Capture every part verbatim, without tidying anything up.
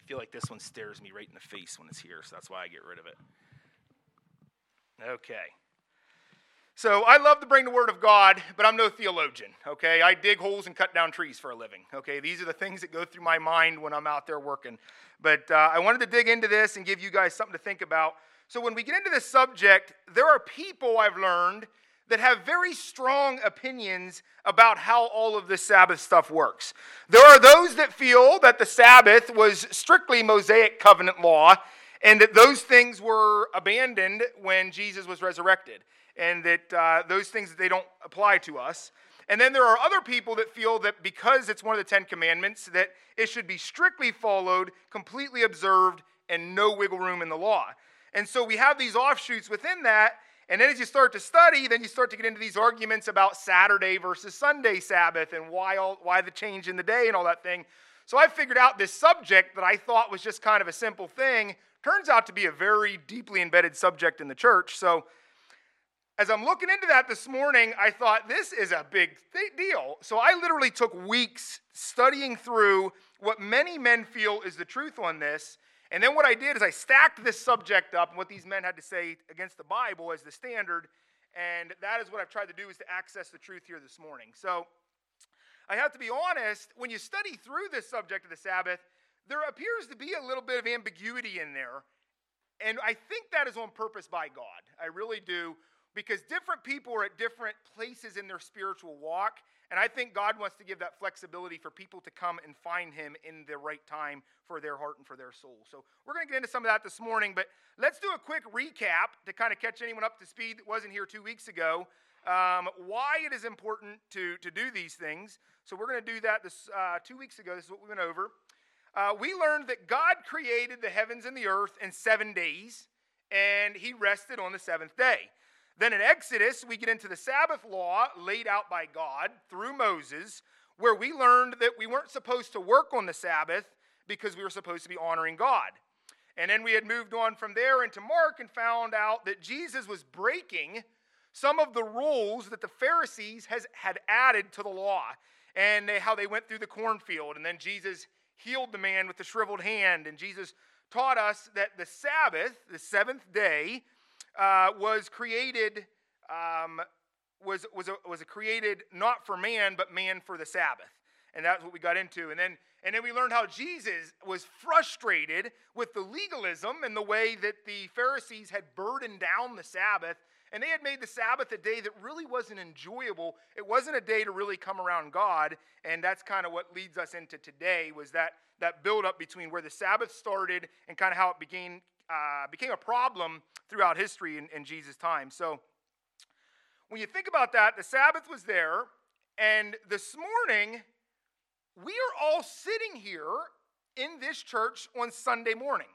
feel like this one stares me right in the face when it's here, so that's why I get rid of it. Okay. So I love to bring the Word of God, but I'm no theologian, okay? I dig holes and cut down trees for a living, okay? These are the things that go through my mind when I'm out there working. But uh, I wanted to dig into this and give you guys something to think about. So when we get into this subject, there are people I've learned that have very strong opinions about how all of this Sabbath stuff works. There are those that feel that the Sabbath was strictly Mosaic covenant law and that those things were abandoned when Jesus was resurrected, and that uh, those things, they don't apply to us. And then there are other people that feel that because it's one of the Ten Commandments, that it should be strictly followed, completely observed, and no wiggle room in the law. And so we have these offshoots within that, and then as you start to study, then you start to get into these arguments about Saturday versus Sunday Sabbath and why all, why the change in the day and all that thing. So I figured out this subject that I thought was just kind of a simple thing turns out to be a very deeply embedded subject in the church. So as I'm looking into that this morning, I thought this is a big th- deal. So I literally took weeks studying through what many men feel is the truth on this. And then what I did is I stacked this subject up and what these men had to say against the Bible as the standard. And that is what I've tried to do, is to access the truth here this morning. So I have to be honest, when you study through this subject of the Sabbath, there appears to be a little bit of ambiguity in there. And I think that is on purpose by God. I really do. Because different people are at different places in their spiritual walk. And I think God wants to give that flexibility for people to come and find him in the right time for their heart and for their soul. So we're going to get into some of that this morning. But let's do a quick recap to kind of catch anyone up to speed that wasn't here two weeks ago. Um, why it is important to, to do these things. So we're going to do that this uh, two weeks ago. This is what we went over. Uh, we learned that God created the heavens and the earth in seven days. And he rested on the seventh day. Then in Exodus, we get into the Sabbath law laid out by God through Moses, where we learned that we weren't supposed to work on the Sabbath because we were supposed to be honoring God. And then we had moved on from there into Mark and found out that Jesus was breaking some of the rules that the Pharisees has, had added to the law, and they, how they went through the cornfield. And then Jesus healed the man with the shriveled hand, and Jesus taught us that the Sabbath, the seventh day, Uh, was created um, was was a, was a created not for man, but man for the Sabbath, and that's what we got into. And then and then we learned how Jesus was frustrated with the legalism and the way that the Pharisees had burdened down the Sabbath, and they had made the Sabbath a day that really wasn't enjoyable. It wasn't a day to really come around God, and that's kind of what leads us into today. Was that that build up between where the Sabbath started and kind of how it began. Uh, became a problem throughout history in, in Jesus' time. So when you think about that, the Sabbath was there, and this morning, we are all sitting here in this church on Sunday morning.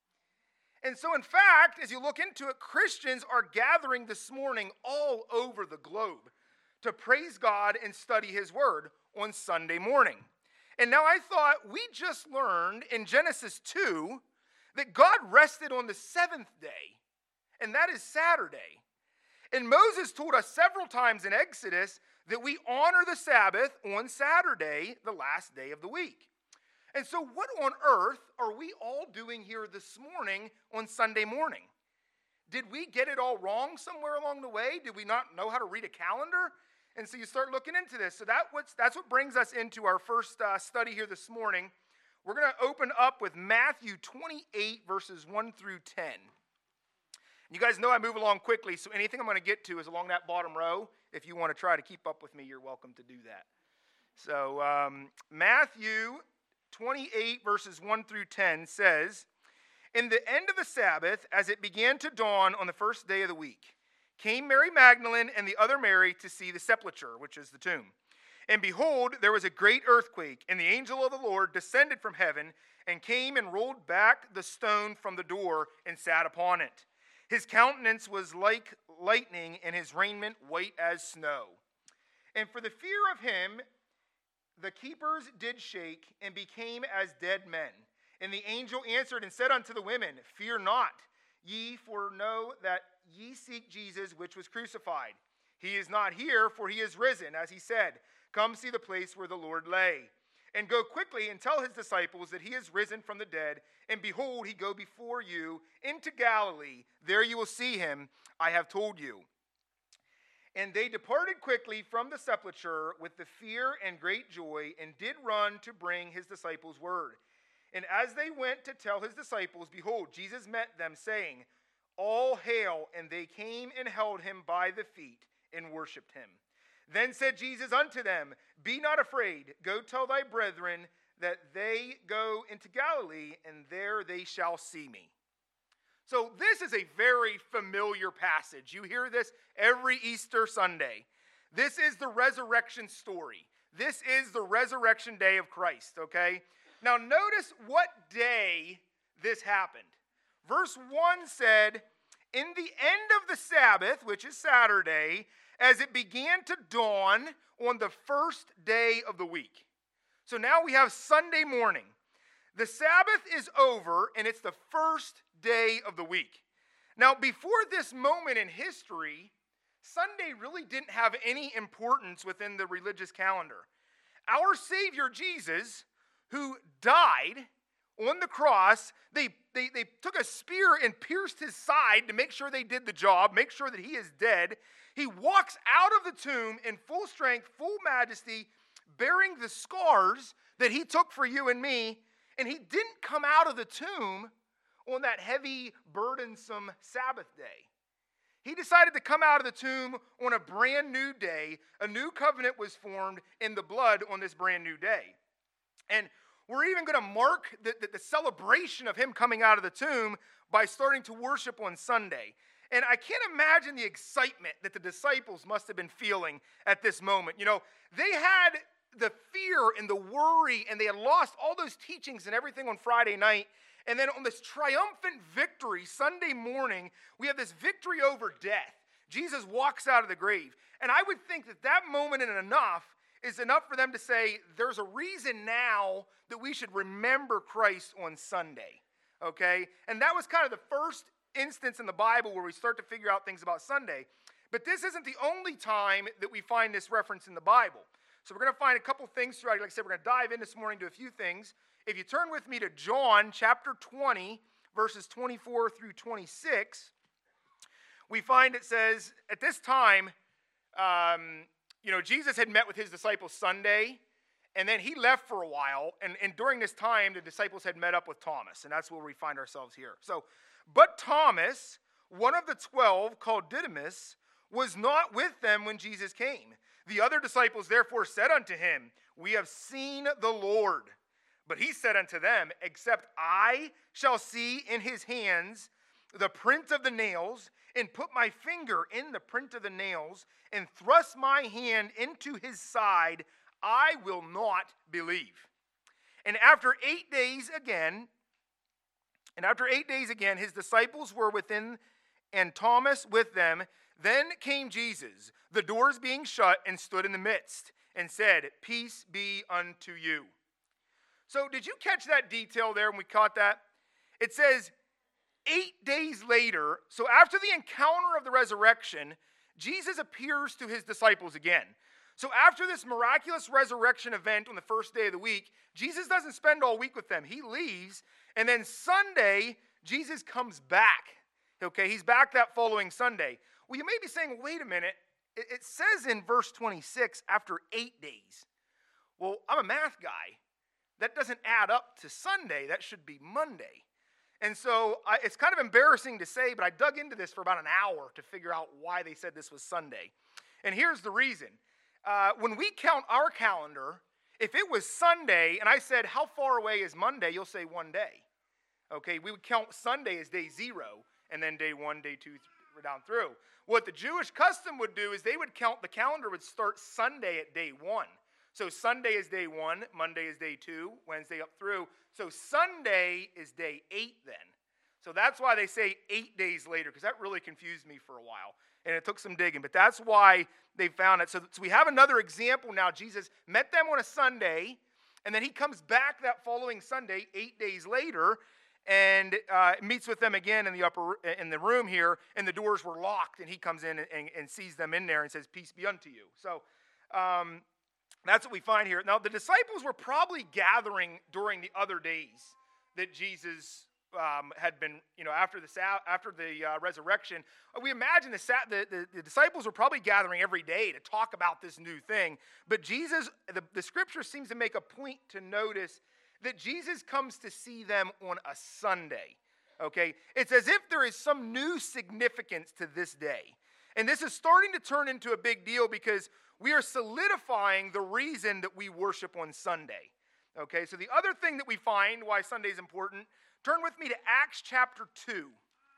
And so in fact, as you look into it, Christians are gathering this morning all over the globe to praise God and study his word on Sunday morning. And now I thought we just learned in Genesis two that God rested on the seventh day, and that is Saturday. And Moses told us several times in Exodus that we honor the Sabbath on Saturday, the last day of the week. And so what on earth are we all doing here this morning on Sunday morning? Did we get it all wrong somewhere along the way? Did we not know how to read a calendar? And so you start looking into this. So that what's, that's what brings us into our first uh, study here this morning. We're going to open up with Matthew twenty-eight, verses one through ten. You guys know I move along quickly, so anything I'm going to get to is along that bottom row. If you want to try to keep up with me, you're welcome to do that. So um, Matthew twenty-eight, verses one through ten says, "In the end of the Sabbath, as it began to dawn on the first day of the week, came Mary Magdalene and the other Mary to see the sepulchre," which is the tomb. "And behold, there was a great earthquake, and the angel of the Lord descended from heaven and came and rolled back the stone from the door and sat upon it. His countenance was like lightning, and his raiment white as snow. And for the fear of him, the keepers did shake and became as dead men. And the angel answered and said unto the women, Fear not, ye, for know that ye seek Jesus, which was crucified. He is not here, for he is risen, as he said. Come see the place where the Lord lay. And go quickly and tell his disciples that he is risen from the dead. And behold, he go before you into Galilee. There you will see him, I have told you. And they departed quickly from the sepulchre with the fear and great joy, and did run to bring his disciples word. And as they went to tell his disciples, behold, Jesus met them, saying, All hail. And they came and held him by the feet and worshipped him. Then said Jesus unto them, Be not afraid. Go tell thy brethren that they go into Galilee, and there they shall see me. So this is a very familiar passage. You hear this every Easter Sunday. This is the resurrection story. This is the resurrection day of Christ, okay? Now notice what day this happened. Verse one said, In the end of the Sabbath, which is Saturday, as it began to dawn on the first day of the week. So now we have Sunday morning. The Sabbath is over, and it's the first day of the week. Now, before this moment in history, Sunday really didn't have any importance within the religious calendar. Our Savior Jesus, who died on the cross, they, they, they took a spear and pierced his side to make sure they did the job, make sure that he is dead. He walks out of the tomb in full strength, full majesty, bearing the scars that he took for you and me. And he didn't come out of the tomb on that heavy, burdensome Sabbath day. He decided to come out of the tomb on a brand new day. A new covenant was formed in the blood on this brand new day. And we're even going to mark the, the, the celebration of him coming out of the tomb by starting to worship on Sunday. And I can't imagine the excitement that the disciples must have been feeling at this moment. You know, they had the fear and the worry, and they had lost all those teachings and everything on Friday night. And then on this triumphant victory, Sunday morning, we have this victory over death. Jesus walks out of the grave. And I would think that that moment and enough is enough for them to say, there's a reason now that we should remember Christ on Sunday. Okay? And that was kind of the first instance in the Bible where we start to figure out things about Sunday. But this isn't the only time that we find this reference in the Bible. So we're going to find a couple things throughout. Like I said, we're going to dive in this morning to a few things. If you turn with me to John chapter twenty, verses twenty-four through twenty-six, we find it says, at this time, um, you know, Jesus had met with his disciples Sunday, and then he left for a while. And, and during this time, the disciples had met up with Thomas, and that's where we find ourselves here. So, but Thomas, one of the twelve, called Didymus, was not with them when Jesus came. The other disciples therefore said unto him, We have seen the Lord. But he said unto them, Except I shall see in his hands the print of the nails, and put my finger in the print of the nails, and thrust my hand into his side, I will not believe. And after eight days again, and after eight days again, his disciples were within, and Thomas with them. Then came Jesus, the doors being shut, and stood in the midst, and said, Peace be unto you. So did you catch that detail there when we caught that? It says, eight days later, so after the encounter of the resurrection, Jesus appears to his disciples again. So after this miraculous resurrection event on the first day of the week, Jesus doesn't spend all week with them. He leaves, and then Sunday, Jesus comes back. Okay, he's back that following Sunday. Well, you may be saying, wait a minute. It, it says in verse twenty-six, after eight days. Well, I'm a math guy. That doesn't add up to Sunday. That should be Monday. And so I, it's kind of embarrassing to say, but I dug into this for about an hour to figure out why they said this was Sunday. And here's the reason. Uh, when we count our calendar, if it was Sunday and I said, how far away is Monday? You'll say one day. Okay, we would count Sunday as day zero, and then day one, day two, th- down through. What the Jewish custom would do is they would count, the calendar would start Sunday at day one. So Sunday is day one, Monday is day two, Wednesday up through. So Sunday is day eight then. So that's why they say eight days later, because that really confused me for a while. And it took some digging, but that's why they found it. So, so we have another example now. Jesus met them on a Sunday, and then he comes back that following Sunday, eight days later, and uh, meets with them again in the upper in the room here, and the doors were locked, and he comes in and, and, and sees them in there and says, "Peace be unto you." So, um, That's what we find here. Now, the disciples were probably gathering during the other days that Jesus um, had been, you know, after the after the uh, resurrection. We imagine the, the, the, the disciples were probably gathering every day to talk about this new thing. But Jesus, the, the scripture seems to make a point to notice that Jesus comes to see them on a Sunday. Okay? It's as if there is some new significance to this day. And this is starting to turn into a big deal because we are solidifying the reason that we worship on Sunday. Okay, so the other thing that we find why Sunday is important, turn with me to Acts chapter two.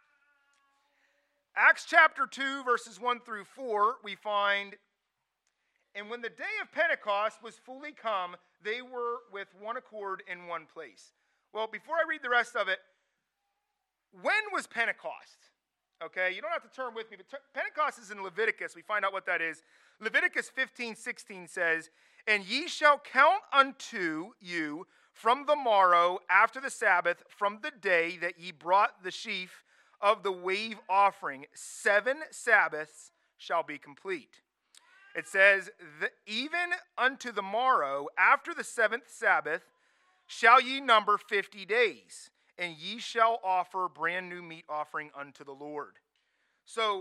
Acts chapter two, verses one through four, we find, and when the day of Pentecost was fully come, they were with one accord in one place. Well, before I read the rest of it, when was Pentecost? Okay, you don't have to turn with me, but t- Pentecost is in Leviticus. We find out what that is. Leviticus fifteen sixteen says, "And ye shall count unto you from the morrow after the Sabbath, from the day that ye brought the sheaf of the wave offering, seven Sabbaths shall be complete." It says, "Even unto the morrow after the seventh Sabbath shall ye number fifty days. And ye shall offer brand new meat offering unto the Lord." So,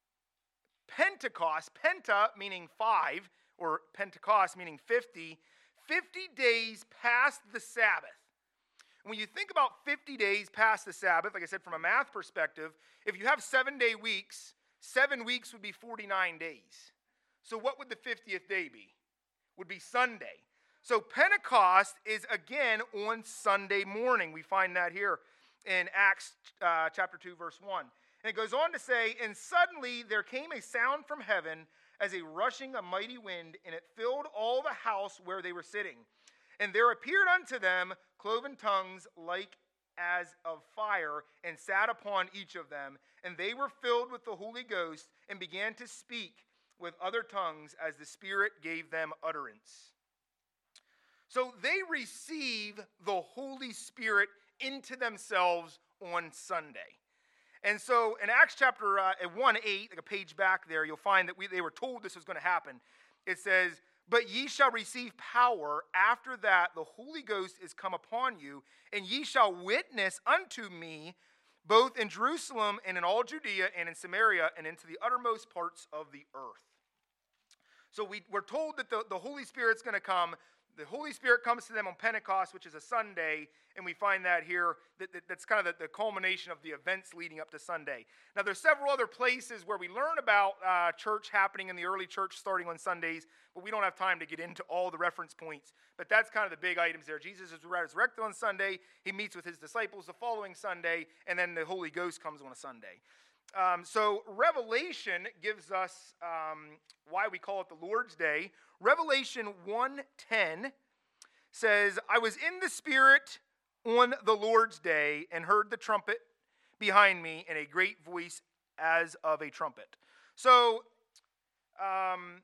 Pentecost, Penta meaning five, or Pentecost meaning fifty, fifty days past the Sabbath. And when you think about fifty days past the Sabbath, like I said, from a math perspective, if you have seven-day weeks, seven weeks would be forty-nine days. So what would the fiftieth day be? Would be Sunday. So Pentecost is again on Sunday morning. We find that here in Acts uh, chapter two, verse one. And it goes on to say, "And suddenly there came a sound from heaven as a rushing a mighty wind, and it filled all the house where they were sitting. And there appeared unto them cloven tongues like as of fire, and sat upon each of them. And they were filled with the Holy Ghost, and began to speak with other tongues as the Spirit gave them utterance." So they receive the Holy Spirit into themselves on Sunday. And so in Acts chapter uh, one eight, like a page back there, you'll find that we, they were told this was going to happen. It says, "But ye shall receive power. After that the Holy Ghost is come upon you, and ye shall witness unto me both in Jerusalem and in all Judea and in Samaria and into the uttermost parts of the earth." So we, we're told that the, the Holy Spirit's going to come. The Holy Spirit comes to them on Pentecost, which is a Sunday, and we find that here. That, that, that's kind of the, the culmination of the events leading up to Sunday. Now, there's several other places where we learn about uh, church happening in the early church starting on Sundays, but we don't have time to get into all the reference points. But that's kind of the big items there. Jesus is resurrected on Sunday. He meets with his disciples the following Sunday, and then the Holy Ghost comes on a Sunday. Um, so Revelation gives us um, why we call it the Lord's Day. Revelation one ten says, "I was in the Spirit on the Lord's day and heard the trumpet behind me and a great voice as of a trumpet." So um,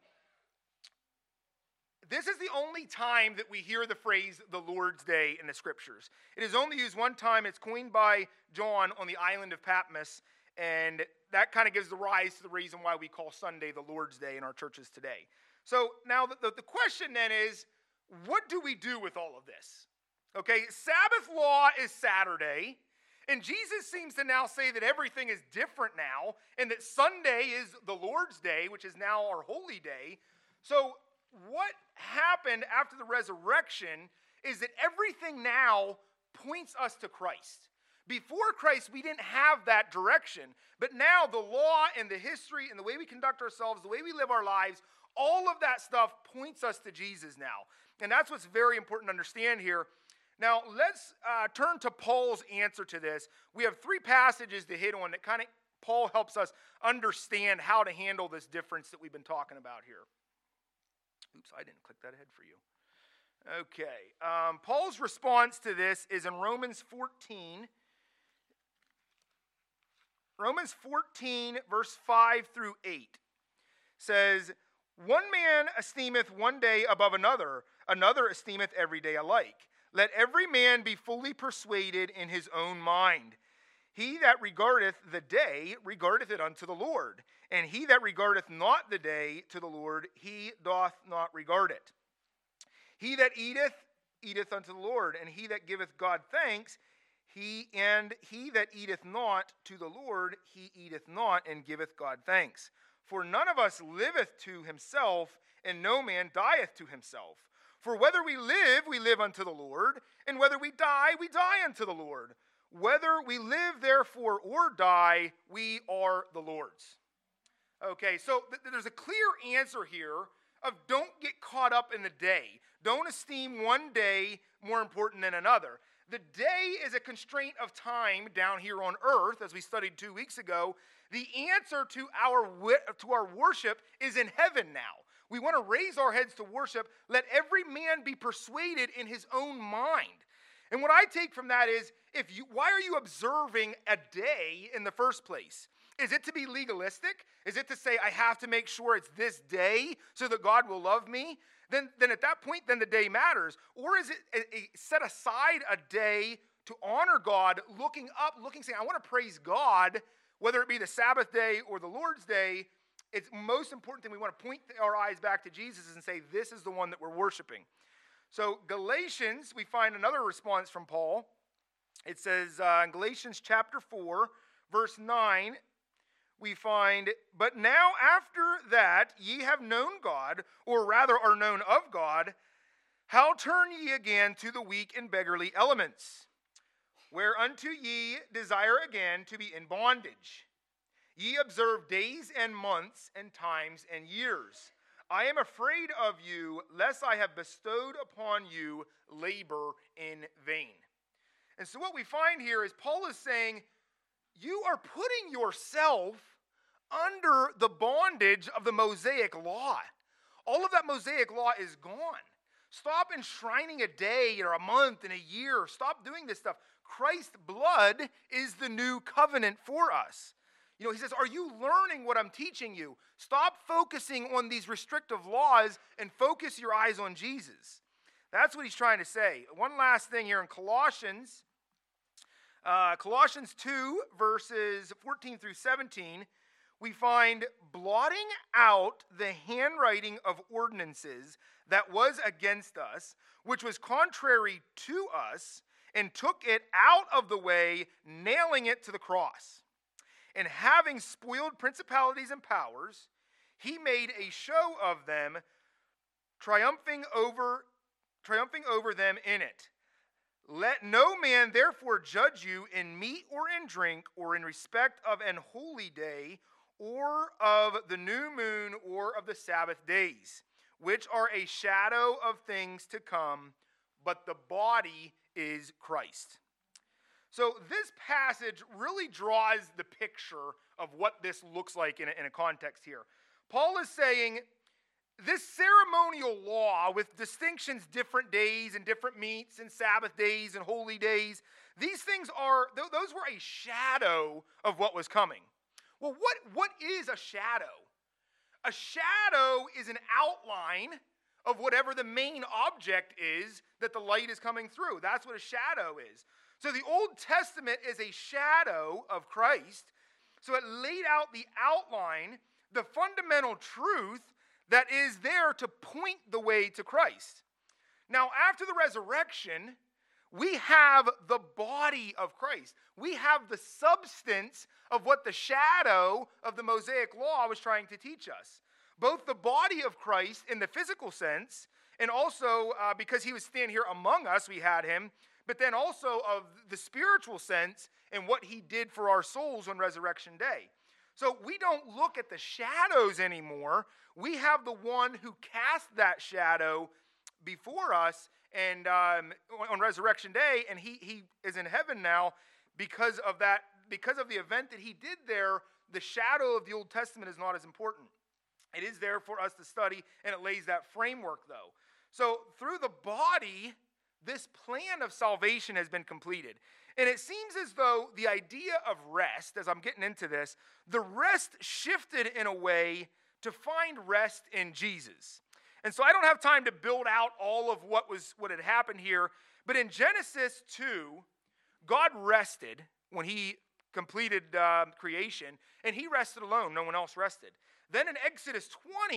this is the only time that we hear the phrase the Lord's Day in the Scriptures. It is only used one time. It's coined by John on the island of Patmos. And that kind of gives the rise to the reason why we call Sunday the Lord's Day in our churches today. So now the, the, the question then is, what do we do with all of this? Okay, Sabbath law is Saturday, and Jesus seems to now say that everything is different now, and that Sunday is the Lord's Day, which is now our holy day. So what happened after the resurrection is that everything now points us to Christ. Before Christ, we didn't have that direction. But now the law and the history and the way we conduct ourselves, the way we live our lives, all of that stuff points us to Jesus now. And that's what's very important to understand here. Now, let's uh, turn to Paul's answer to this. We have three passages to hit on that kind of, Paul helps us understand how to handle this difference that we've been talking about here. Oops, I didn't click that ahead for you. Okay. Um, Paul's response to this is in Romans fourteen. Romans fourteen, verse five through eight says, "One man esteemeth one day above another, another esteemeth every day alike. Let every man be fully persuaded in his own mind. He that regardeth the day regardeth it unto the Lord, and he that regardeth not the day to the Lord, he doth not regard it. He that eateth, eateth unto the Lord, and he that giveth God thanks, he and he that eateth not to the Lord, he eateth not and giveth God thanks. For none of us liveth to himself, and no man dieth to himself. For whether we live, we live unto the Lord, and whether we die, we die unto the Lord. Whether we live, therefore, or die, we are the Lord's. Okay, so th- there's a clear answer here of don't get caught up in the day. Don't esteem one day more important than another. The day is a constraint of time down here on earth, as we studied two weeks ago. The answer to our to our worship is in heaven now. We want to raise our heads to worship. Let every man be persuaded in his own mind. And what I take from that is, if you, why are you observing a day in the first place? Is it to be legalistic? Is it to say, I have to make sure it's this day so that God will love me? Then, then at that point, then the day matters. Or is it a, a set aside a day to honor God, looking up, looking, saying, I want to praise God, whether it be the Sabbath day or the Lord's day. It's most important thing we want to point our eyes back to Jesus and say, this is the one that we're worshiping. So Galatians, we find another response from Paul. It says uh, in Galatians chapter four, verse nine, we find, but now after that ye have known God, or rather are known of God, how turn ye again to the weak and beggarly elements, whereunto ye desire again to be in bondage? Ye observe days and months and times and years. I am afraid of you, lest I have bestowed upon you labor in vain. And so what we find here is Paul is saying, you are putting yourself under the bondage of the Mosaic law. All of that Mosaic law is gone. Stop enshrining a day or a month and a year. Stop doing this stuff. Christ's blood is the new covenant for us. You know, he says, are you learning what I'm teaching you? Stop focusing on these restrictive laws and focus your eyes on Jesus. That's what he's trying to say. One last thing here in Colossians, uh, Colossians two, verses fourteen through seventeen, we find blotting out the handwriting of ordinances that was against us, which was contrary to us, and took it out of the way, nailing it to the cross. And having spoiled principalities and powers, he made a show of them, triumphing over, triumphing over them in it. Let no man therefore judge you in meat or in drink, or in respect of an holy day, or of the new moon, or of the Sabbath days, which are a shadow of things to come, but the body is Christ. So this passage really draws the picture of what this looks like in a, in a context here. Paul is saying this ceremonial law with distinctions, different days and different meats and Sabbath days and holy days, these things are, those were a shadow of what was coming. Well, what, what is a shadow? A shadow is an outline of whatever the main object is that the light is coming through. That's what a shadow is. So the Old Testament is a shadow of Christ. So it laid out the outline, the fundamental truth that is there to point the way to Christ. Now, after the resurrection, we have the body of Christ. We have the substance of what the shadow of the Mosaic law was trying to teach us. Both the body of Christ in the physical sense, and also uh, because he was standing here among us, we had him, but then also of the spiritual sense and what he did for our souls on Resurrection Day. So we don't look at the shadows anymore. We have the one who cast that shadow before us and um, on Resurrection Day, and he, he is in heaven now because of that, because of the event that he did there. The shadow of the Old Testament is not as important. It is there for us to study, and it lays that framework, though. So through the body, this plan of salvation has been completed. And it seems as though the idea of rest, as I'm getting into this, the rest shifted in a way to find rest in Jesus. And so I don't have time to build out all of what was what had happened here, but in Genesis two, God rested when he completed uh, creation, and he rested alone. No one else rested. Then in Exodus twenty,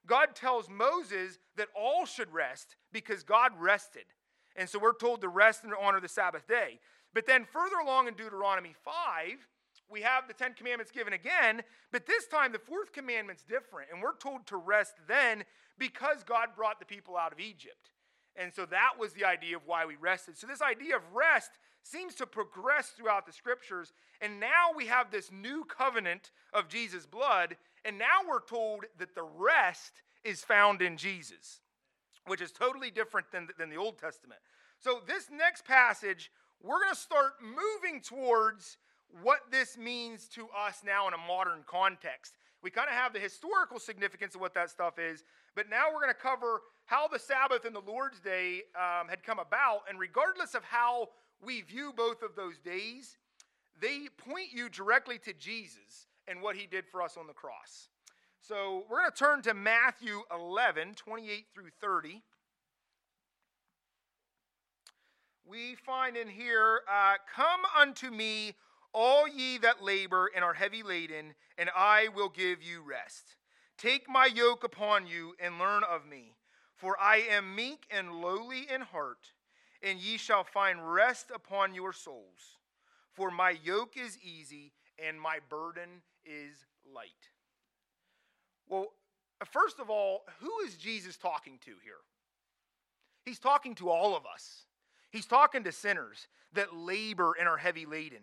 God tells Moses that all should rest because God rested. And so we're told to rest and honor the Sabbath day. But then further along in Deuteronomy five, we have the Ten Commandments given again, but this time the fourth commandment's different. And we're told to rest then because God brought the people out of Egypt. And so that was the idea of why we rested. So this idea of rest seems to progress throughout the scriptures. And now we have this new covenant of Jesus' blood. And now we're told that the rest is found in Jesus, which is totally different than, than the Old Testament. So this next passage, we're going to start moving towards what this means to us now in a modern context. We kind of have the historical significance of what that stuff is, but now we're going to cover how the Sabbath and the Lord's Day um, had come about, and regardless of how we view both of those days, they point you directly to Jesus and what he did for us on the cross. So we're going to turn to Matthew eleven, twenty-eight through thirty. We find in here, uh, come unto me, all ye that labor and are heavy laden, and I will give you rest. Take my yoke upon you and learn of me, for I am meek and lowly in heart, and ye shall find rest upon your souls. For my yoke is easy and my burden is light. Well, first of all, who is Jesus talking to here? He's talking to all of us. He's talking to sinners that labor and are heavy laden.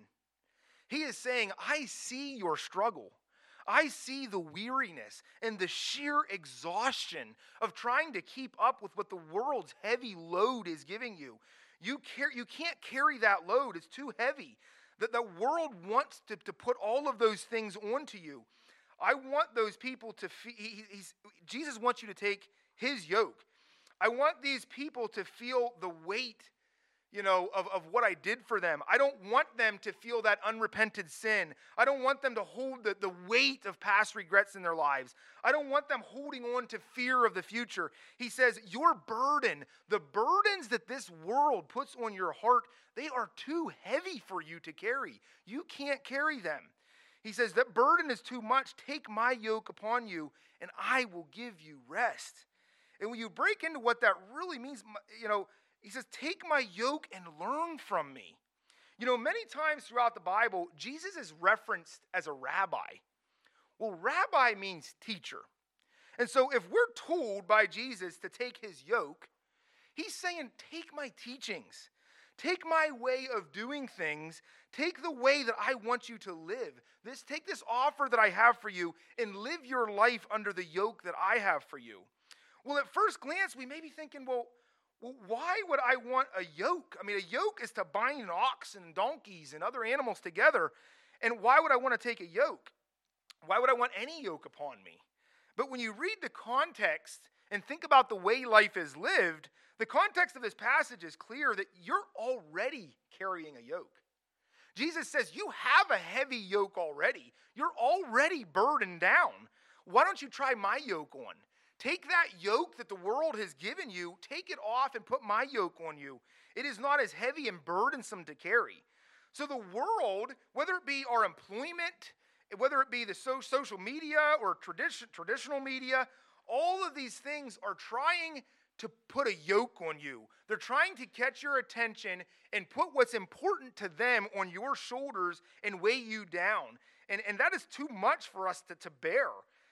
He is saying, I see your struggle. I see the weariness and the sheer exhaustion of trying to keep up with what the world's heavy load is giving you. You, car- you can't carry that load. It's too heavy. The, the world wants to, to put all of those things onto you. I want those people to feel, he, he's, Jesus wants you to take his yoke. I want these people to feel the weight, you know, of, of what I did for them. I don't want them to feel that unrepented sin. I don't want them to hold the, the weight of past regrets in their lives. I don't want them holding on to fear of the future. He says, your burden, the burdens that this world puts on your heart, they are too heavy for you to carry. You can't carry them. He says, that burden is too much. Take my yoke upon you, and I will give you rest. And when you break into what that really means, you know, he says, take my yoke and learn from me. You know, many times throughout the Bible, Jesus is referenced as a rabbi. Well, rabbi means teacher. And so if we're told by Jesus to take his yoke, he's saying, take my teachings. Take my way of doing things. Take the way that I want you to live. This, take this offer that I have for you and live your life under the yoke that I have for you. Well, at first glance, we may be thinking, well, well, why would I want a yoke? I mean, a yoke is to bind oxen and donkeys and other animals together. And why would I want to take a yoke? Why would I want any yoke upon me? But when you read the context and think about the way life is lived, the context of this passage is clear that you're already carrying a yoke. Jesus says you have a heavy yoke already. You're already burdened down. Why don't you try my yoke on? Take that yoke that the world has given you, take it off and put my yoke on you. It is not as heavy and burdensome to carry. So the world, whether it be our employment, whether it be the so- social media or tradition, traditional media, all of these things are trying to put a yoke on you. They're trying to catch your attention and put what's important to them on your shoulders and weigh you down. And, and that is too much for us to, to bear.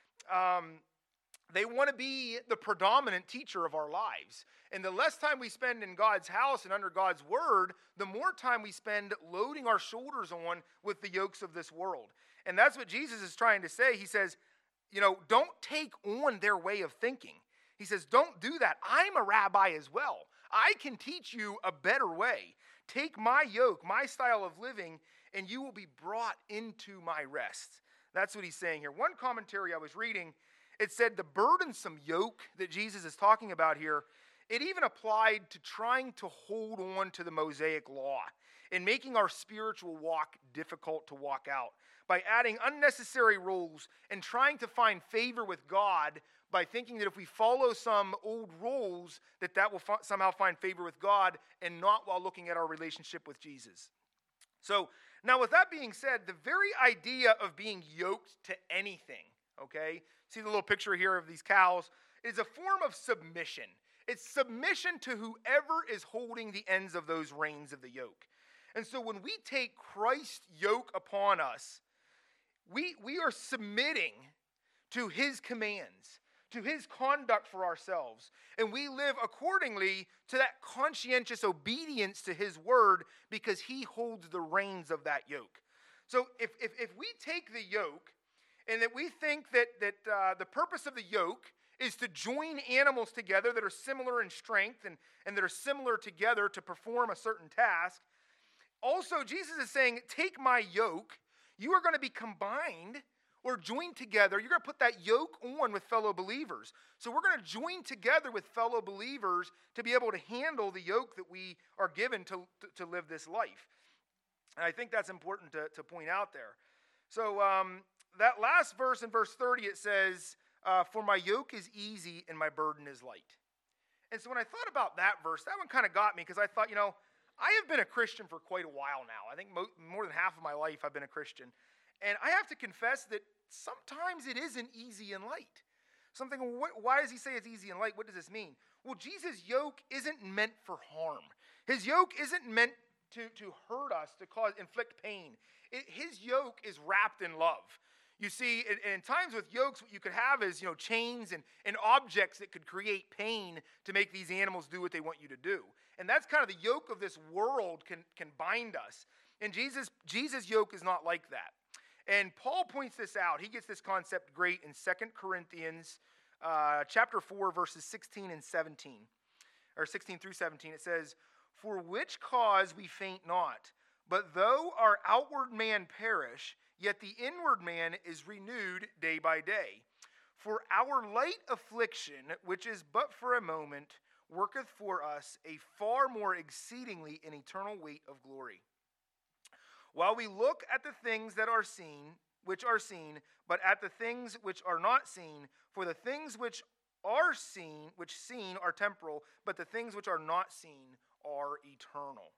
Um, They want to be the predominant teacher of our lives. And the less time we spend in God's house and under God's word, the more time we spend loading our shoulders on with the yokes of this world. And that's what Jesus is trying to say. He says, you know, don't take on their way of thinking. He says, don't do that. I'm a rabbi as well. I can teach you a better way. Take my yoke, my style of living, and you will be brought into my rest. That's what he's saying here. One commentary I was reading, it said the burdensome yoke that Jesus is talking about here, it even applied to trying to hold on to the Mosaic law and making our spiritual walk difficult to walk out by adding unnecessary rules and trying to find favor with God by thinking that if we follow some old rules, that that will f- somehow find favor with God and not while looking at our relationship with Jesus. So now with that being said, the very idea of being yoked to anything, okay? See the little picture here of these cows? It is a form of submission. It's submission to whoever is holding the ends of those reins of the yoke. And so when we take Christ's yoke upon us, we, we are submitting to his commands, to his conduct for ourselves. And we live accordingly to that conscientious obedience to his word because he holds the reins of that yoke. So if, if, if we take the yoke and that we think that, that uh, the purpose of the yoke is to join animals together that are similar in strength and, and that are similar together to perform a certain task, also Jesus is saying, take my yoke. You are going to be combined or joined together. You're going to put that yoke on with fellow believers. So we're going to join together with fellow believers to be able to handle the yoke that we are given to, to, to live this life. And I think that's important to, to point out there. So um, that last verse in verse thirty, it says, uh, for my yoke is easy and my burden is light. And so when I thought about that verse, that one kind of got me because I thought, you know, I have been a Christian for quite a while now. I think mo- more than half of my life I've been a Christian. And I have to confess that sometimes it isn't easy and light. Something, what, why does he say it's easy and light? What does this mean? Well, Jesus' yoke isn't meant for harm. His yoke isn't meant to, to hurt us, to cause, inflict pain. It, his yoke is wrapped in love. You see, in, in times with yokes, what you could have is, you know, chains and, and objects that could create pain to make these animals do what they want you to do. And that's kind of the yoke of this world can, can bind us. And Jesus, Jesus' yoke is not like that. And Paul points this out. He gets this concept great in Second Corinthians uh, chapter four, verses sixteen and seventeen. Or sixteen through seventeen. It says, for which cause we faint not, but though our outward man perish, yet the inward man is renewed day by day. For our light affliction, which is but for a moment, worketh for us a far more exceedingly and eternal weight of glory. While we look at the things that are seen, which are seen, but at the things which are not seen, for the things which are seen, which seen are temporal, but the things which are not seen are eternal.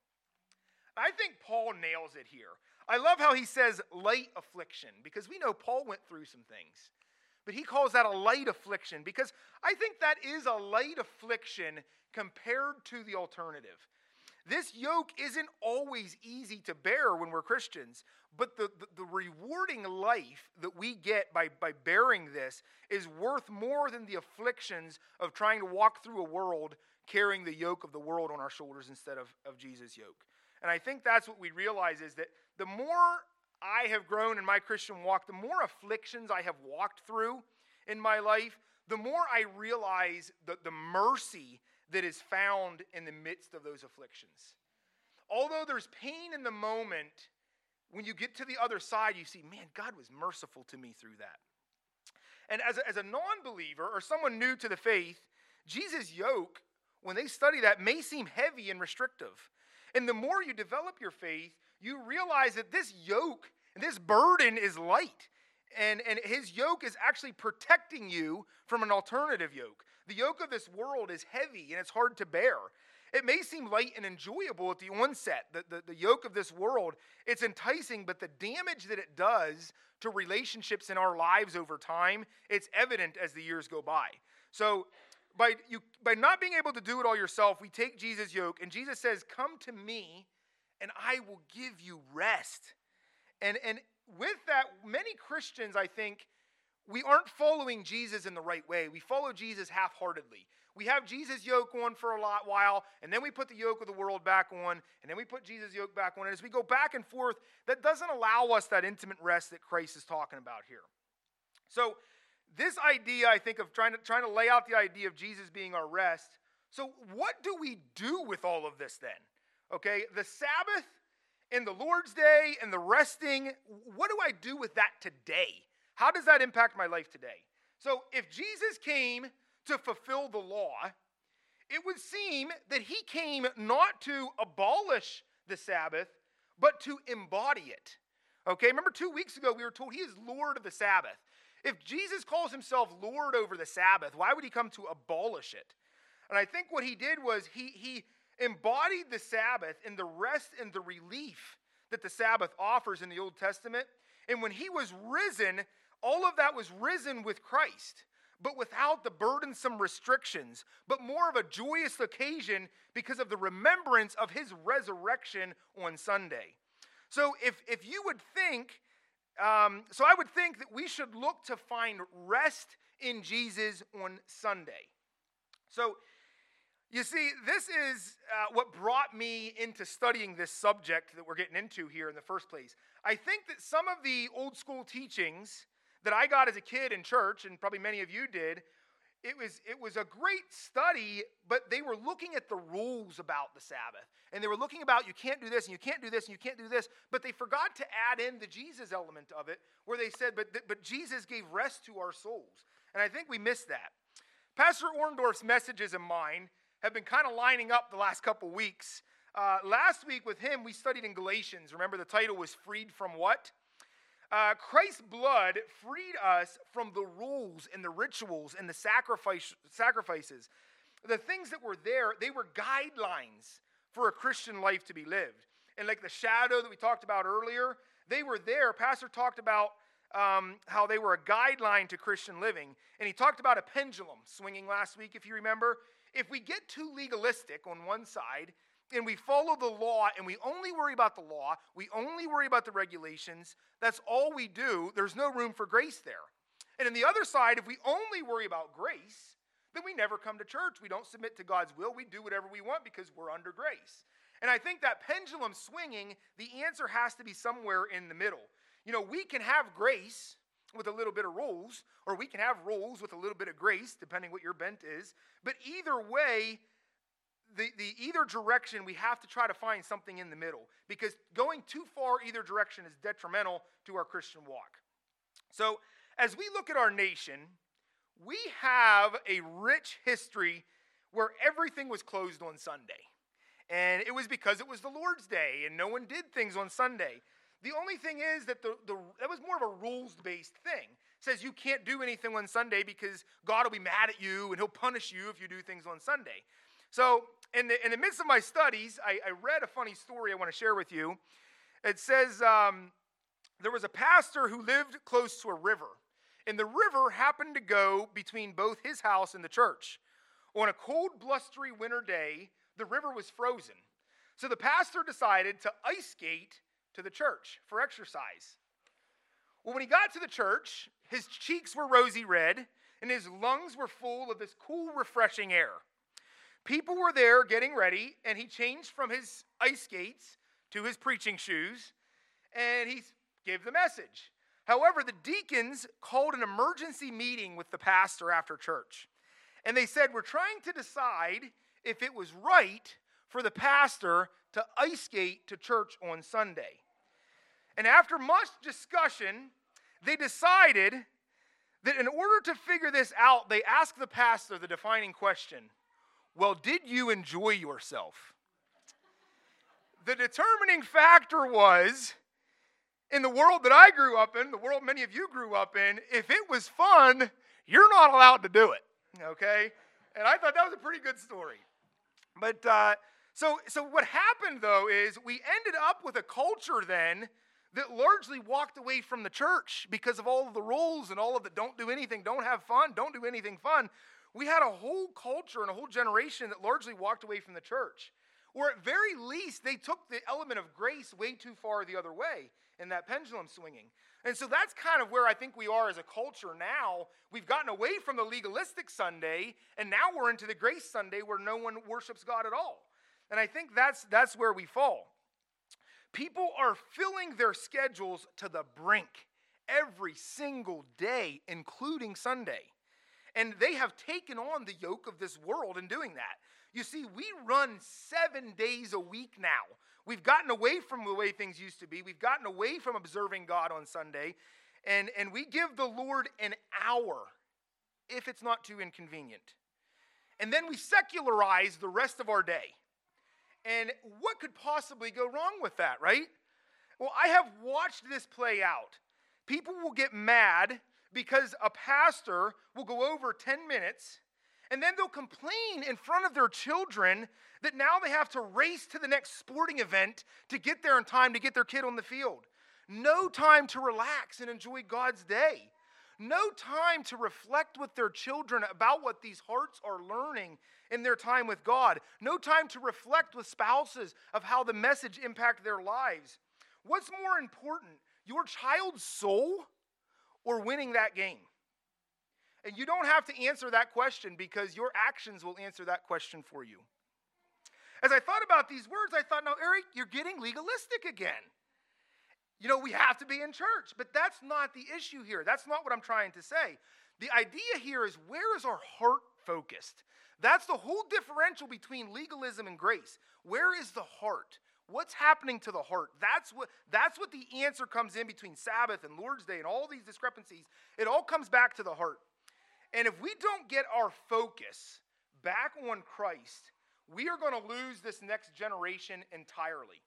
I think Paul nails it here. I love how he says light affliction, because we know Paul went through some things. But he calls that a light affliction, because I think that is a light affliction compared to the alternative. This yoke isn't always easy to bear when we're Christians, but the, the, the rewarding life that we get by, by bearing this is worth more than the afflictions of trying to walk through a world carrying the yoke of the world on our shoulders instead of, of Jesus' yoke. And I think that's what we realize is that the more I have grown in my Christian walk, the more afflictions I have walked through in my life, the more I realize the, the mercy that is found in the midst of those afflictions. Although there's pain in the moment, when you get to the other side, you see, man, God was merciful to me through that. And as a, as a non-believer or someone new to the faith, Jesus' yoke, when they study that, may seem heavy and restrictive. And the more you develop your faith, you realize that this yoke, this burden is light. And, and his yoke is actually protecting you from an alternative yoke. The yoke of this world is heavy and it's hard to bear. It may seem light and enjoyable at the onset. The, the, the yoke of this world, it's enticing, but the damage that it does to relationships in our lives over time, it's evident as the years go by. So by, you, by not being able to do it all yourself, we take Jesus' yoke, and Jesus says, come to me, and I will give you rest. And, and with that, many Christians, I think, we aren't following Jesus in the right way. We follow Jesus half-heartedly. We have Jesus' yoke on for a lot while, and then we put the yoke of the world back on, and then we put Jesus' yoke back on. And as we go back and forth, that doesn't allow us that intimate rest that Christ is talking about here. So this idea, I think, of trying to, trying to lay out the idea of Jesus being our rest. So what do we do with all of this then? Okay, the Sabbath and the Lord's Day and the resting, what do I do with that today? How does that impact my life today? So if Jesus came to fulfill the law, it would seem that he came not to abolish the Sabbath, but to embody it. Okay, remember two weeks ago we were told he is Lord of the Sabbath. If Jesus calls himself Lord over the Sabbath, why would he come to abolish it? And I think what he did was he, he embodied the Sabbath in the rest and the relief that the Sabbath offers in the Old Testament. And when he was risen, All of that was risen with Christ, but without the burdensome restrictions, but more of a joyous occasion because of the remembrance of his resurrection on Sunday. So if, if you would think, um, so I would think that we should look to find rest in Jesus on Sunday. So you see, this is uh, what brought me into studying this subject that we're getting into here in the first place. I think that some of the old school teachings that I got as a kid in church, and probably many of you did, it was, it was a great study, but they were looking at the rules about the Sabbath. And they were looking about you can't do this, and you can't do this, and you can't do this, but they forgot to add in the Jesus element of it, where they said, but, but Jesus gave rest to our souls. And I think we missed that. Pastor Orndorff's messages and mine have been kind of lining up the last couple weeks. Uh, last week with him, we studied in Galatians. Remember, the title was Freed from What? Uh, Christ's blood freed us from the rules and the rituals and the sacrifice, sacrifices. The things that were there, they were guidelines for a Christian life to be lived. And like the shadow that we talked about earlier, they were there. Pastor talked about um, how they were a guideline to Christian living. And he talked about a pendulum swinging last week, if you remember. If we get too legalistic on one side, and we follow the law, and we only worry about the law, we only worry about the regulations, that's all we do, there's no room for grace there. And on the other side, if we only worry about grace, then we never come to church. We don't submit to God's will. We do whatever we want because we're under grace. And I think that pendulum swinging, the answer has to be somewhere in the middle. You know, we can have grace with a little bit of rules, or we can have rules with a little bit of grace, depending what your bent is. But either way, The, the either direction, we have to try to find something in the middle, because going too far either direction is detrimental to our Christian walk. So as we look at our nation, we have a rich history where everything was closed on Sunday. And it was because it was the Lord's Day and no one did things on Sunday. The only thing is that the, the that was more of a rules-based thing. It says you can't do anything on Sunday because God will be mad at you and he'll punish you if you do things on Sunday. So in the, in the midst of my studies, I, I read a funny story I want to share with you. It says um, there was a pastor who lived close to a river, and the river happened to go between both his house and the church. On a cold, blustery winter day, the river was frozen. So the pastor decided to ice skate to the church for exercise. Well, when he got to the church, his cheeks were rosy red, and his lungs were full of this cool, refreshing air. People were there getting ready, and he changed from his ice skates to his preaching shoes, and he gave the message. However, the deacons called an emergency meeting with the pastor after church, and they said, we're trying to decide if it was right for the pastor to ice skate to church on Sunday. And after much discussion, they decided that in order to figure this out, they asked the pastor the defining question, well, did you enjoy yourself? The determining factor was, in the world that I grew up in, the world many of you grew up in, if it was fun, you're not allowed to do it, okay? And I thought that was a pretty good story. But uh, so, so what happened, though, is we ended up with a culture then that largely walked away from the church because of all of the rules and all of the don't do anything, don't have fun, don't do anything fun. We had a whole culture and a whole generation that largely walked away from the church. Or at very least, they took the element of grace way too far the other way in that pendulum swinging. And so that's kind of where I think we are as a culture now. We've gotten away from the legalistic Sunday, and now we're into the grace Sunday where no one worships God at all. And I think that's, that's where we fall. People are filling their schedules to the brink every single day, including Sunday. And they have taken on the yoke of this world in doing that. You see, we run seven days a week now. We've gotten away from the way things used to be. We've gotten away from observing God on Sunday. And, and we give the Lord an hour, if it's not too inconvenient. And then we secularize the rest of our day. And what could possibly go wrong with that, right? Well, I have watched this play out. People will get mad because a pastor will go over ten minutes, and then they'll complain in front of their children that now they have to race to the next sporting event to get there in time to get their kid on the field. No time to relax and enjoy God's day. no time to reflect with their children about what these hearts are learning in their time with God, no time to reflect with spouses of how the message impacted their lives. What's more important, your child's soul or winning that game? And you don't have to answer that question because your actions will answer that question for you. As I thought about these words, I thought, no, Eric, you're getting legalistic again. You know, we have to be in church, but that's not the issue here. That's not what I'm trying to say. The idea here is, where is our heart focused? That's the whole differential between legalism and grace. Where is the heart? What's happening to the heart? That's what, that's what the answer comes in between Sabbath and Lord's Day and all these discrepancies. It all comes back to the heart. And if we don't get our focus back on Christ, we are going to lose this next generation entirely.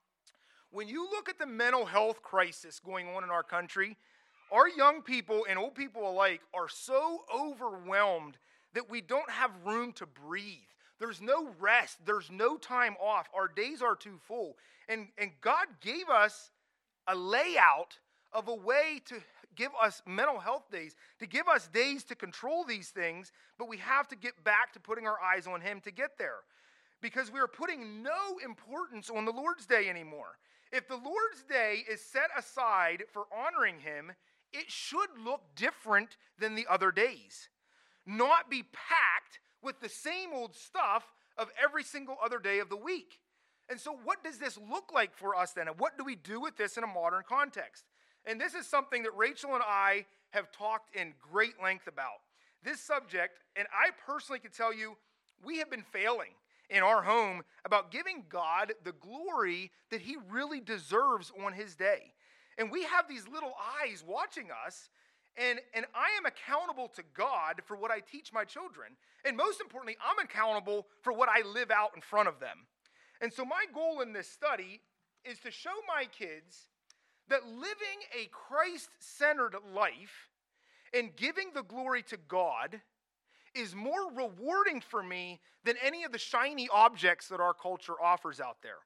When you look at the mental health crisis going on in our country, our young people and old people alike are so overwhelmed that we don't have room to breathe. There's no rest. There's no time off. Our days are too full. And, and God gave us a layout of a way to give us mental health days, to give us days to control these things, but we have to get back to putting our eyes on Him to get there. Because we are putting no importance on the Lord's Day anymore. If the Lord's Day is set aside for honoring Him, it should look different than the other days. Not be packed with the same old stuff of every single other day of the week. And so what does this look like for us then? And what do we do with this in a modern context? And this is something that Rachel and I have talked in great length about. This subject, and I personally can tell you, we have been failing in our home about giving God the glory that He really deserves on His day. And we have these little eyes watching us, and, and I am accountable to God for what I teach my children. And most importantly, I'm accountable for what I live out in front of them. And so my goal in this study is to show my kids that living a Christ-centered life and giving the glory to God is more rewarding for me than any of the shiny objects that our culture offers out there.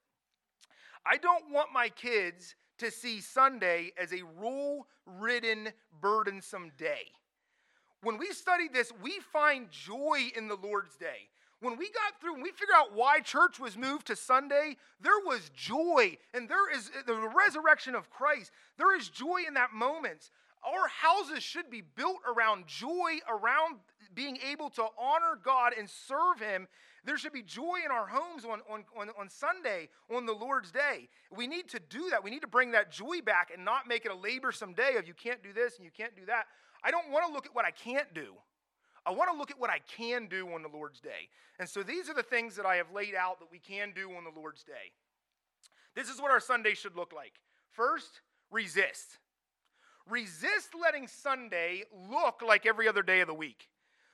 I don't want my kids to see Sunday as a rule-ridden, burdensome day. When we studied this, we find joy in the Lord's Day. When we got through and we figured out why church was moved to Sunday, there was joy, and there is the resurrection of Christ. There is joy in that moment. Our houses should be built around joy, around being able to honor God and serve Him. There should be joy in our homes on, on, on, on Sunday, on the Lord's Day. We need to do that. We need to bring that joy back and not make it a laborsome day of you can't do this and you can't do that. I don't want to look at what I can't do. I want to look at what I can do on the Lord's Day. And so these are the things that I have laid out that we can do on the Lord's Day. This is what our Sunday should look like. First, resist. Resist letting Sunday look like every other day of the week.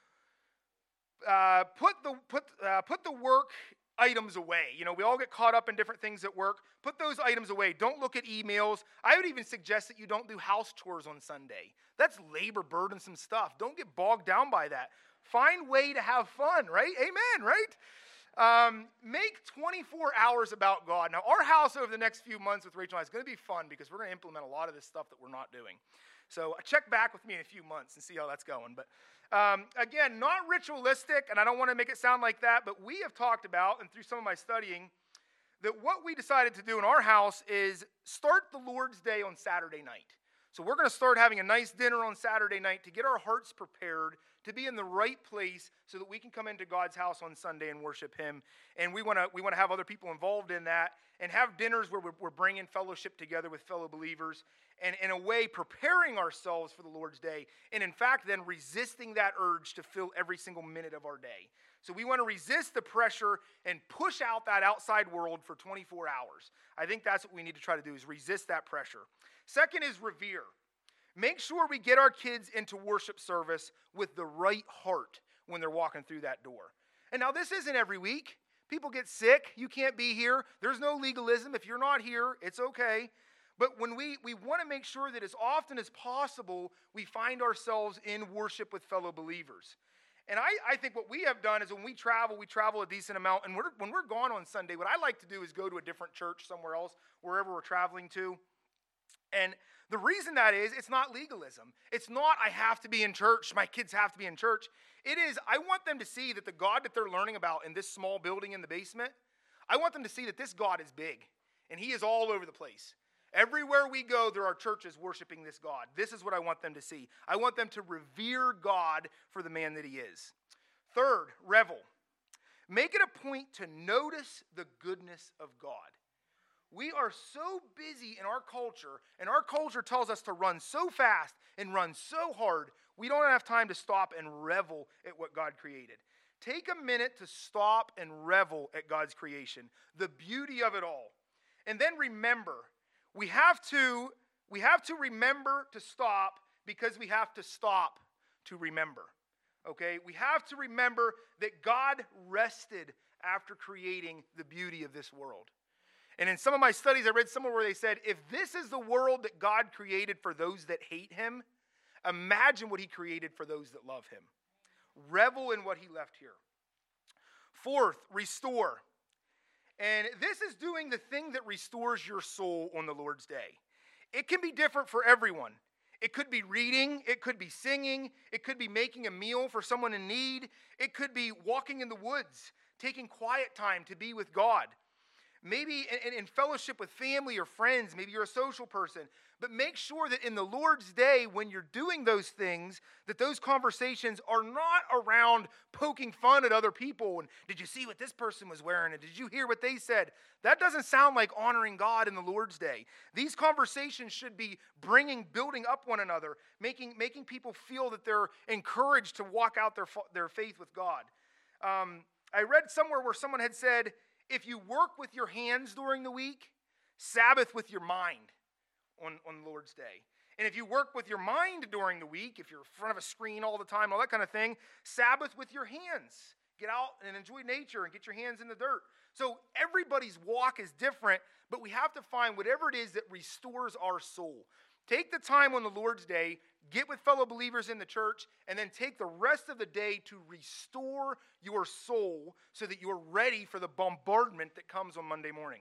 Uh, put the put uh, put the work items away. You know, we all get caught up in different things at work. Put those items away. Don't look at emails. I would even suggest that you don't do house chores on Sunday. That's labor burdensome stuff. Don't get bogged down by that. Find way to have fun, right? Amen, right? Um, make twenty-four hours about God. Now, our house over the next few months with Rachel and I is going to be fun because we're going to implement a lot of this stuff that we're not doing. So check back with me in a few months and see how that's going. But um, again, not ritualistic, and I don't want to make it sound like that, but we have talked about, and through some of my studying, that what we decided to do in our house is start the Lord's Day on Saturday night. So we're going to start having a nice dinner on Saturday night to get our hearts prepared to be in the right place so that we can come into God's house on Sunday and worship Him. And we want to we want to have other people involved in that and have dinners where we're, we're bringing fellowship together with fellow believers and in a way preparing ourselves for the Lord's Day. And in fact, then resisting that urge to fill every single minute of our day. So we want to resist the pressure and push out that outside world for twenty-four hours. I think that's what we need to try to do, is resist that pressure. Second is revere. Make sure we get our kids into worship service with the right heart when they're walking through that door. And now this isn't every week. People get sick. You can't be here. There's no legalism. If you're not here, it's okay. But when we, we want to make sure that as often as possible, we find ourselves in worship with fellow believers. And I, I think what we have done is when we travel, we travel a decent amount. And we're, when we're gone on Sunday, what I like to do is go to a different church somewhere else, wherever we're traveling to. And the reason that is, it's not legalism. It's not, I have to be in church, my kids have to be in church. It is, I want them to see that the God that they're learning about in this small building in the basement, I want them to see that this God is big, and he is all over the place. Everywhere we go, there are churches worshiping this God. This is what I want them to see. I want them to revere God for the man that he is. Third, revel. Make it a point to notice the goodness of God. We are so busy in our culture, and our culture tells us to run so fast and run so hard, we don't have time to stop and revel at what God created. Take a minute to stop and revel at God's creation, the beauty of it all. And then remember, we have to, we have to remember to stop because we have to stop to remember. Okay? We have to remember that God rested after creating the beauty of this world. And in some of my studies, I read somewhere where they said, if this is the world that God created for those that hate him, imagine what he created for those that love him. Revel in what he left here. Fourth, restore. And this is doing the thing that restores your soul on the Lord's day. It can be different for everyone. It could be reading, it could be singing, it could be making a meal for someone in need, it could be walking in the woods, taking quiet time to be with God. Maybe in, in fellowship with family or friends, maybe you're a social person, but make sure that in the Lord's day, when you're doing those things, that those conversations are not around poking fun at other people. And did you see what this person was wearing? And did you hear what they said? That doesn't sound like honoring God in the Lord's day. These conversations should be bringing, building up one another, making, making people feel that they're encouraged to walk out their, their faith with God. Um, I read somewhere where someone had said, if you work with your hands during the week, Sabbath with your mind on, on Lord's Day. And if you work with your mind during the week, if you're in front of a screen all the time, all that kind of thing, Sabbath with your hands. Get out and enjoy nature and get your hands in the dirt. So everybody's walk is different, but we have to find whatever it is that restores our soul. Take the time on the Lord's Day, get with fellow believers in the church, and then take the rest of the day to restore your soul so that you're ready for the bombardment that comes on Monday morning.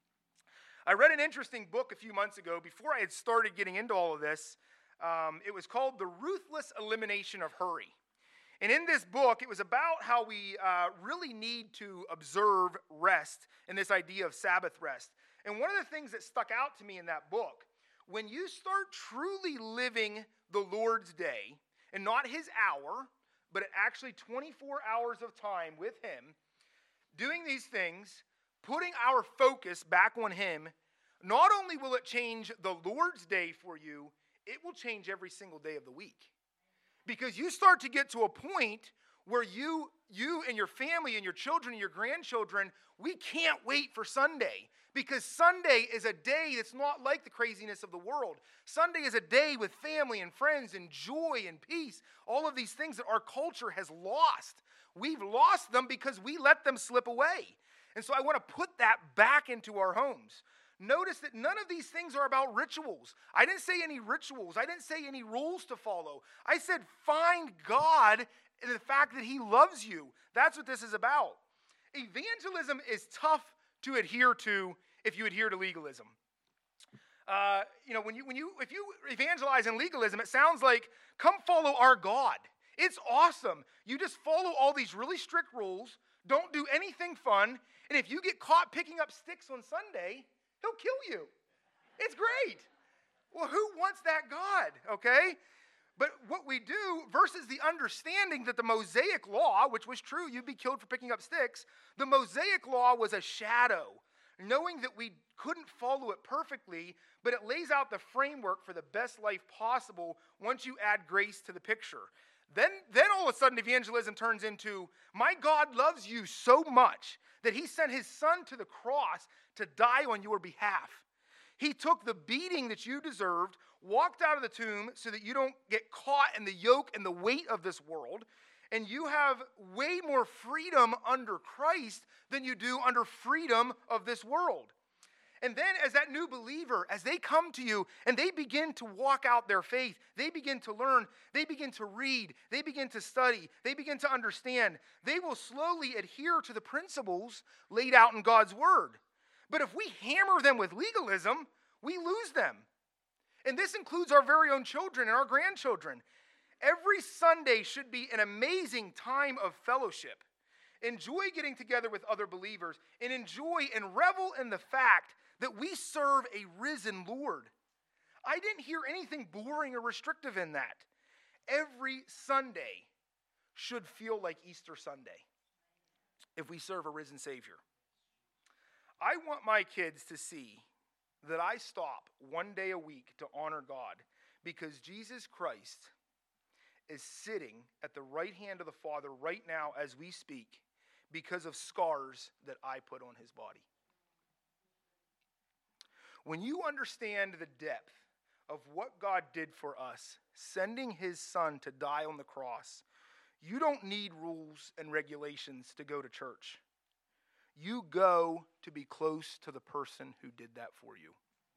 I read an interesting book a few months ago before I had started getting into all of this. Um, it was called The Ruthless Elimination of Hurry. And in this book, it was about how we uh, really need to observe rest and this idea of Sabbath rest. And one of the things that stuck out to me in that book, when you start truly living the Lord's day, and not his hour, but actually twenty-four hours of time with him, doing these things, putting our focus back on him, not only will it change the Lord's day for you, it will change every single day of the week. Because you start to get to a point where you, you and your family and your children and your grandchildren, we can't wait for Sunday. Because Sunday is a day that's not like the craziness of the world. Sunday is a day with family and friends and joy and peace. All of these things that our culture has lost. We've lost them because we let them slip away. And so I want to put that back into our homes. Notice that none of these things are about rituals. I didn't say any rituals. I didn't say any rules to follow. I said find God in the fact that he loves you. That's what this is about. Evangelism is tough to adhere to if you adhere to legalism. Uh, you know, when you when you if you evangelize in legalism, it sounds like come follow our God. It's awesome. You just follow all these really strict rules. Don't do anything fun, and if you get caught picking up sticks on Sunday, he'll kill you. It's great. Well, who wants that God? Okay. But what we do versus the understanding that the Mosaic law, which was true, you'd be killed for picking up sticks, the Mosaic law was a shadow, knowing that we couldn't follow it perfectly, but it lays out the framework for the best life possible once you add grace to the picture. Then, then all of a sudden evangelism turns into, my God loves you so much that he sent his son to the cross to die on your behalf. He took the beating that you deserved, walked out of the tomb so that you don't get caught in the yoke and the weight of this world, and you have way more freedom under Christ than you do under freedom of this world. And then as that new believer, as they come to you and they begin to walk out their faith, they begin to learn, they begin to read, they begin to study, they begin to understand, they will slowly adhere to the principles laid out in God's word. But if we hammer them with legalism, we lose them. And this includes our very own children and our grandchildren. Every Sunday should be an amazing time of fellowship. Enjoy getting together with other believers and enjoy and revel in the fact that we serve a risen Lord. I didn't hear anything boring or restrictive in that. Every Sunday should feel like Easter Sunday if we serve a risen Savior. I want my kids to see that I stop one day a week to honor God because Jesus Christ is sitting at the right hand of the Father right now as we speak because of scars that I put on his body. When you understand the depth of what God did for us, sending his son to die on the cross, you don't need rules and regulations to go to church. You go to be close to the person who did that for you.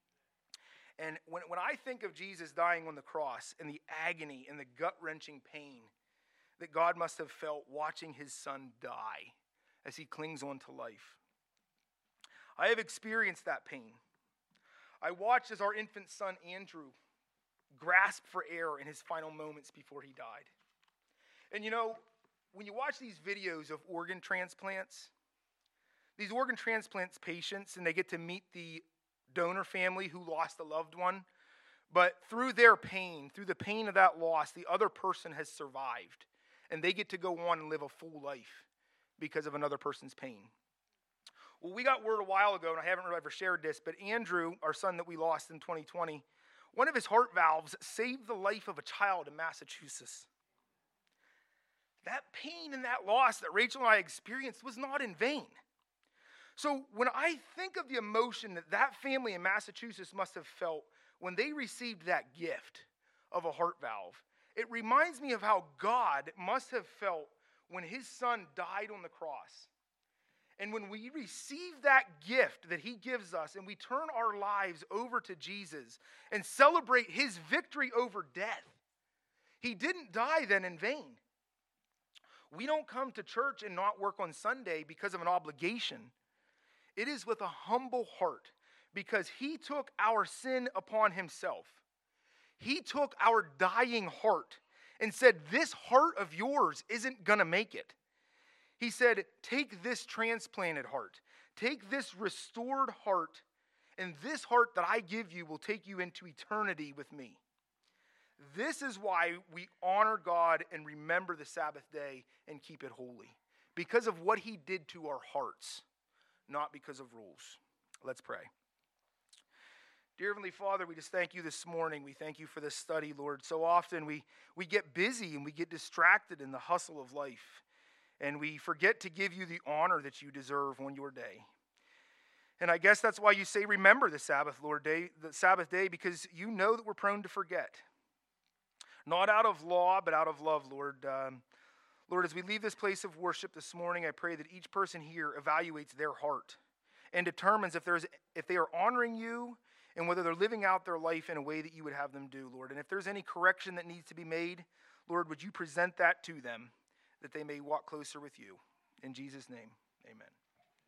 And when, when I think of Jesus dying on the cross and the agony and the gut-wrenching pain that God must have felt watching his son die as he clings on to life, I have experienced that pain. I watched as our infant son Andrew grasped for air in his final moments before he died. And you know, when you watch these videos of organ transplants, these organ transplants patients, and they get to meet the donor family who lost a loved one, but through their pain, through the pain of that loss, the other person has survived, and they get to go on and live a full life because of another person's pain. Well, we got word a while ago, and I haven't really ever shared this, but Andrew, our son that we lost in twenty twenty, one of his heart valves saved the life of a child in Massachusetts. That pain and that loss that Rachel and I experienced was not in vain. So when I think of the emotion that that family in Massachusetts must have felt when they received that gift of a heart valve, it reminds me of how God must have felt when his son died on the cross. And when we receive that gift that he gives us and we turn our lives over to Jesus and celebrate his victory over death, he didn't die then in vain. We don't come to church and not work on Sunday because of an obligation. It is with a humble heart because he took our sin upon himself. He took our dying heart and said, this heart of yours isn't going to make it. He said, take this transplanted heart, take this restored heart, and this heart that I give you will take you into eternity with me. This is why we honor God and remember the Sabbath day and keep it holy, because of what he did to our hearts, not because of rules. Let's pray. Dear Heavenly Father, we just thank you this morning. We thank you for this study, Lord. So often we, we get busy and we get distracted in the hustle of life, and we forget to give you the honor that you deserve on your day. And I guess that's why you say, remember the Sabbath, Lord, day, the Sabbath day, because you know that we're prone to forget. Not out of law, but out of love, Lord. Um, Lord, as we leave this place of worship this morning, I pray that each person here evaluates their heart and determines if there's if they are honoring you and whether they're living out their life in a way that you would have them do, Lord. And if there's any correction that needs to be made, Lord, would you present that to them that they may walk closer with you. In Jesus' name, amen.